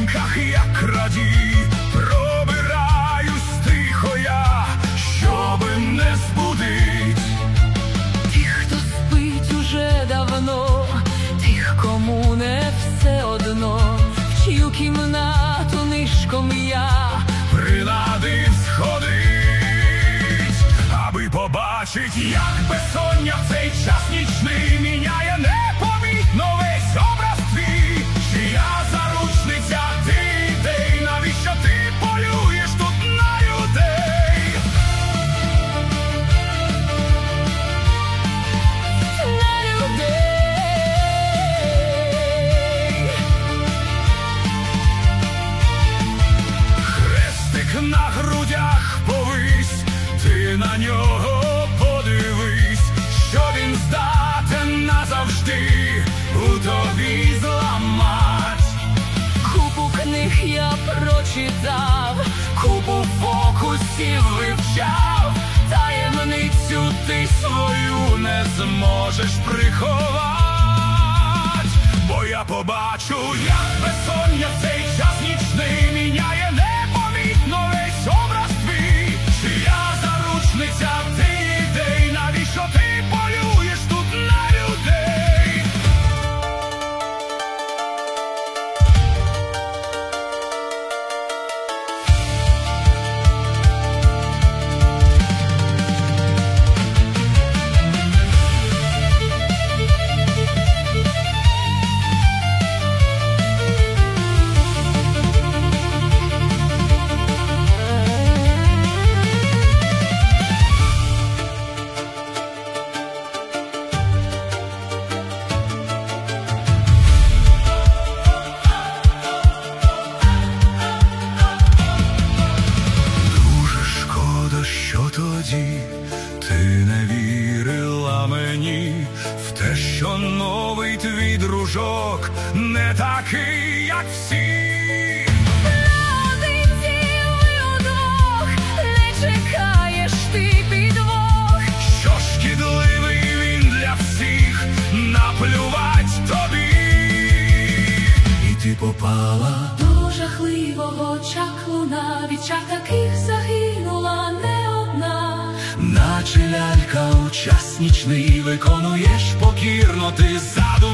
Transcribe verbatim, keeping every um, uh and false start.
сутінках, як крадій, пробираюсь тихо я, щоби не збудить тих, хто спить уже давно, тих, кому не все одно, в чию кімнату нишком я приладив сходить, аби побачить, як безсоння в цей час нічний міняє непомітно весь образ твій. Чия заручниця ти, ідей, навіщо ти полюєш тут на людей? на людей. Хрестик на грудях повись, ти на нього подивись, що він здатен назавжди у тобі зламать. Купу книг я прочитав, купу фокусів вивчав, таємницю ти свою не зможеш приховать. Бо я побачу, як безсоння в цей час нічний міняє непомітно весь образ твій. Чия заручниця ти, ідей, навіщо ти полюєш тут на людей? Що тоді ти не вірила мені в те, що новий твій дружок не такий, як всі? Наодинці ви удвох, не чекаєш ти підвох, Що шкідливий він для всіх, наплювать тобі. І ти попала до жахливого чаклуна, від чар таких загинула не одна. наче лялька у час нічний, виконуєш покірно ти заду